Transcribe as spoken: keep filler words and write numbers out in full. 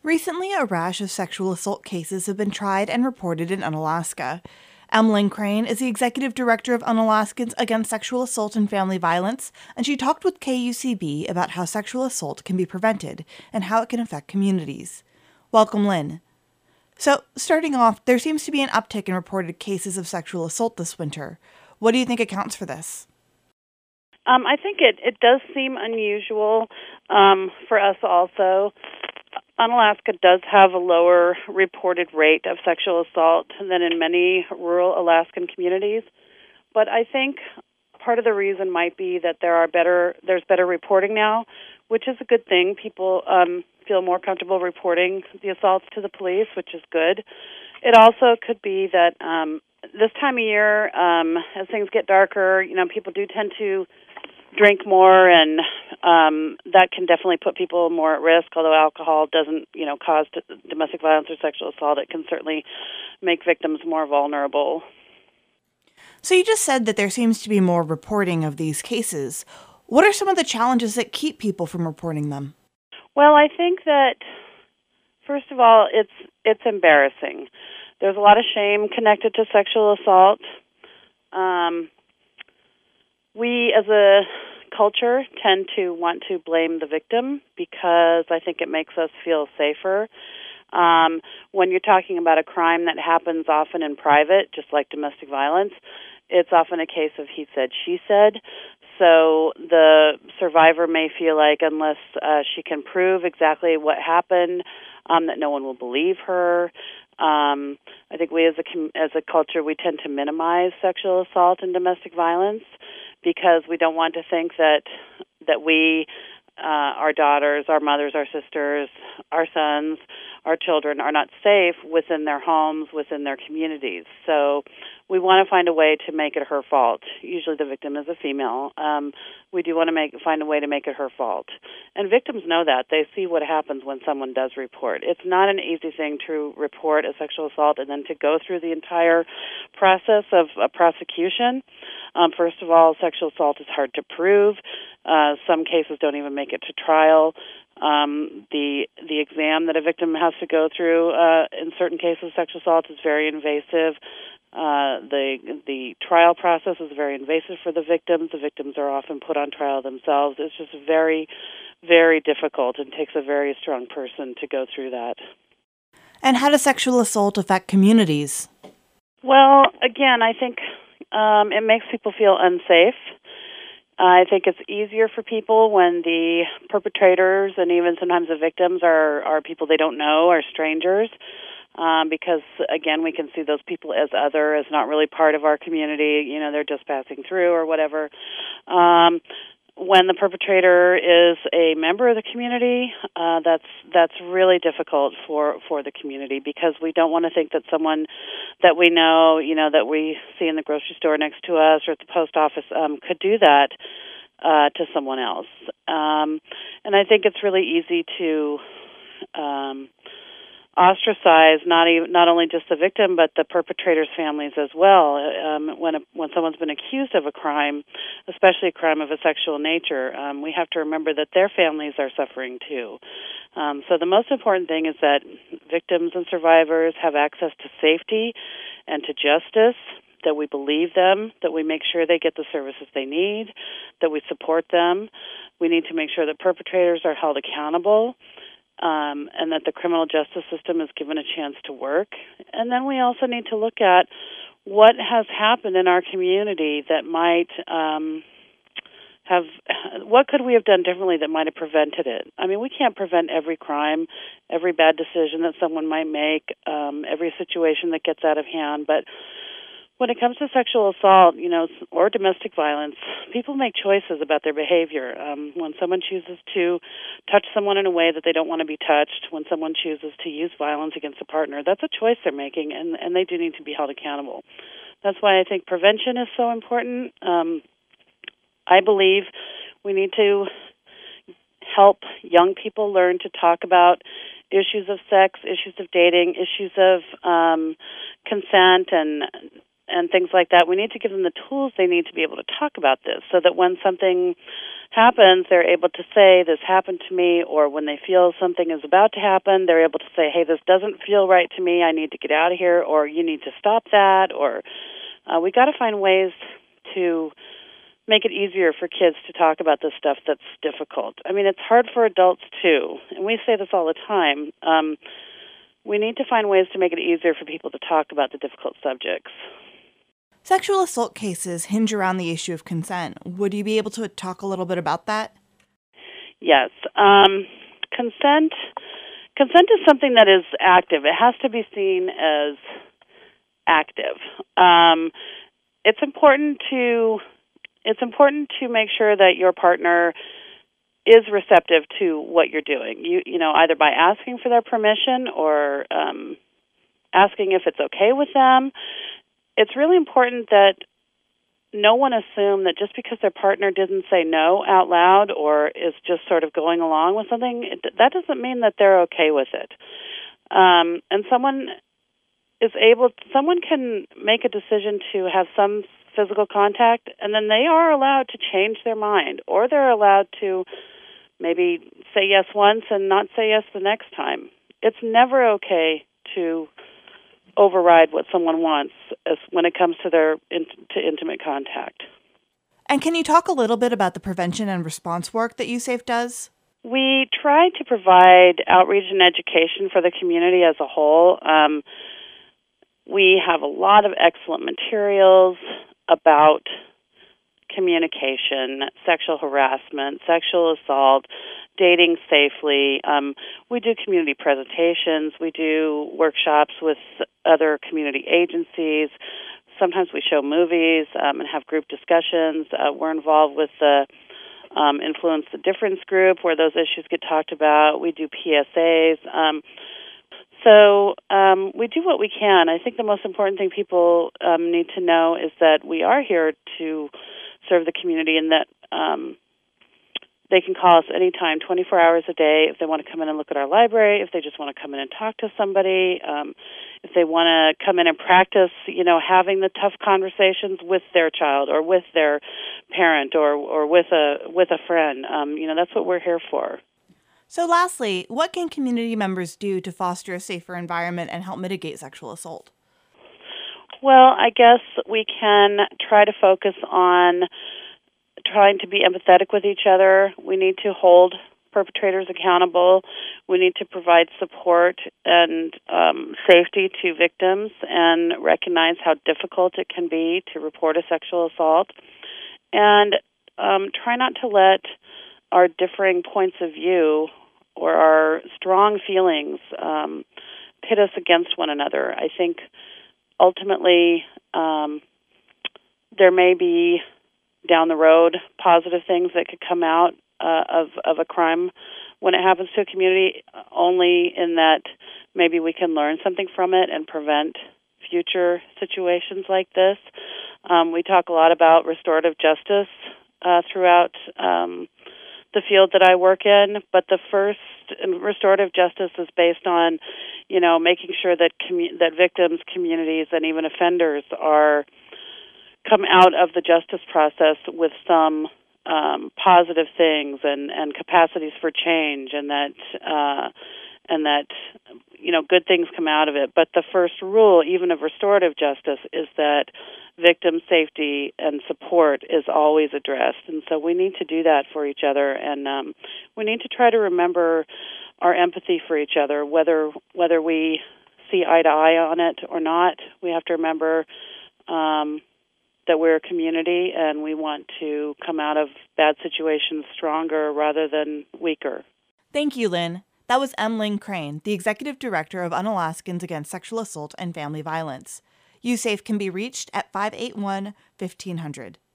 Recently, a rash of sexual assault cases have been tried and reported in Unalaska. Emmeline Crane is the executive director of Unalaskans Against Sexual Assault and Family Violence, and she talked with K U C B about how sexual assault can be prevented and how it can affect communities. Welcome, Lynn. So, starting off, there seems to be an uptick in reported cases of sexual assault this winter. What do you think accounts for this? Um, I think it, it does seem unusual um, for us also. Unalaska does have a lower reported rate of sexual assault than in many rural Alaskan communities, but I think part of the reason might be that there are better there's better reporting now, which is a good thing. People um, feel more comfortable reporting the assaults to the police, which is good. It also could be that um, this time of year, um, as things get darker, you know, people do tend to drink more, and um, that can definitely put people more at risk. Although alcohol doesn't, you know, cause d- domestic violence or sexual assault, it can certainly make victims more vulnerable. So you just said that there seems to be more reporting of these cases. What are some of the challenges that keep people from reporting them? Well, I think that first of all, it's it's embarrassing. There's a lot of shame connected to sexual assault. Um, We, as a culture, tend to want to blame the victim because I think it makes us feel safer. Um, when you're talking about a crime that happens often in private, just like domestic violence, it's often a case of he said, she said. So the survivor may feel like unless uh, she can prove exactly what happened, um, that no one will believe her. Um, I think we as a com- as a culture, we tend to minimize sexual assault and domestic violence because we don't want to think that that we, uh, our daughters, our mothers, our sisters, our sons, our children are not safe within their homes, within their communities. So we want to find a way to make it her fault. Usually the victim is a female. Um, we do want to make find a way to make it her fault. And victims know that. They see what happens when someone does report. It's not an easy thing to report a sexual assault and then to go through the entire process of a prosecution. Um, first of all, sexual assault is hard to prove. Uh, some cases don't even make it to trial. Um, the the exam that a victim has to go through uh, in certain cases of sexual assault is very invasive. Uh, the the trial process is very invasive for the victims. The victims are often put on trial themselves. It's just very, very difficult and takes a very strong person to go through that. And how does sexual assault affect communities? Well, again, I think um, it makes people feel unsafe. I think it's easier for people when the perpetrators and even sometimes the victims are, are people they don't know, are strangers, um, because, again, we can see those people as other, as not really part of our community. You know, they're just passing through or whatever. Um, when the perpetrator is a member of the community, uh, that's that's really difficult for, for the community because we don't want to think that someone that we know, you know, that we see in the grocery store next to us or at the post office um, could do that uh, to someone else. Um, and I think it's really easy to um, ostracize not even not only just the victim but the perpetrator's families as well. Um, when a, when someone's been accused of a crime, especially a crime of a sexual nature, um, we have to remember that their families are suffering too. Um, so the most important thing is that victims and survivors have access to safety and to justice, that we believe them, that we make sure they get the services they need, that we support them. We need to make sure that perpetrators are held accountable, Um, and that the criminal justice system is given a chance to work. And then we also need to look at what has happened in our community that might um, have, what could we have done differently that might have prevented it? I mean, we can't prevent every crime, every bad decision that someone might make, um, every situation that gets out of hand, but when it comes to sexual assault, you know, or domestic violence, people make choices about their behavior. Um, when someone chooses to touch someone in a way that they don't want to be touched, when someone chooses to use violence against a partner, that's a choice they're making, and, and they do need to be held accountable. That's why I think prevention is so important. Um, I believe we need to help young people learn to talk about issues of sex, issues of dating, issues of um, consent, and and things like that. We need to give them the tools they need to be able to talk about this so that when something happens, they're able to say, this happened to me, or when they feel something is about to happen, they're able to say, hey, this doesn't feel right to me, I need to get out of here, or you need to stop that, or uh, we got to find ways to make it easier for kids to talk about this stuff that's difficult. I mean, it's hard for adults, too, and we say this all the time. Um, we need to find ways to make it easier for people to talk about the difficult subjects. Sexual assault cases hinge around the issue of consent. Would you be able to talk a little bit about that? Yes. Um, consent consent is something that is active. It has to be seen as active. Um, it's important to it's important to make sure that your partner is receptive to what you're doing. You you know, either by asking for their permission or um, asking if it's okay with them. It's really important that no one assume that just because their partner didn't say no out loud or is just sort of going along with something, it, that doesn't mean that they're okay with it. Um, and someone is able, someone can make a decision to have some physical contact, and then they are allowed to change their mind, or they're allowed to maybe say yes once and not say yes the next time. It's never okay to override what someone wants as when it comes to their in, to intimate contact. And can you talk a little bit about the prevention and response work that YouSafe does? We try to provide outreach and education for the community as a whole. Um, we have a lot of excellent materials about communication, sexual harassment, sexual assault, dating safely. Um, we do community presentations. We do workshops with other community agencies. Sometimes we show movies um, and have group discussions. Uh, we're involved with the um, Influence the Difference group where those issues get talked about. We do P S As. Um, so um, we do what we can. I think the most important thing people um, need to know is that we are here to serve the community and that um, they can call us anytime, twenty-four hours a day, if they want to come in and look at our library, if they just want to come in and talk to somebody, um, if they want to come in and practice, you know, having the tough conversations with their child or with their parent or or with a with a friend. Um, you know, that's what we're here for. So lastly, what can community members do to foster a safer environment and help mitigate sexual assault? Well, I guess we can try to focus on trying to be empathetic with each other. We need to hold perpetrators accountable. We need to provide support and um, safety to victims and recognize how difficult it can be to report a sexual assault. And um, try not to let our differing points of view or our strong feelings um, pit us against one another. I think ultimately um, there may be down the road positive things that could come out uh, of of a crime when it happens to a community, only in that maybe we can learn something from it and prevent future situations like this. Um, we talk a lot about restorative justice uh, throughout um, the field that I work in, but the first restorative justice is based on, you know, making sure that commu- that victims, communities, and even offenders are come out of the justice process with some um, positive things and, and capacities for change, and that uh, and that you know good things come out of it. But the first rule, even of restorative justice, is that victim safety and support is always addressed, and so we need to do that for each other, and um, we need to try to remember our empathy for each other, whether whether we see eye to eye on it or not. We have to remember Um, that we're a community and we want to come out of bad situations stronger rather than weaker. Thank you, Lynn. That was M. Lynn Crane, the Executive Director of Unalaskans Against Sexual Assault and Family Violence. YouSafe can be reached at five eight one, fifteen hundred.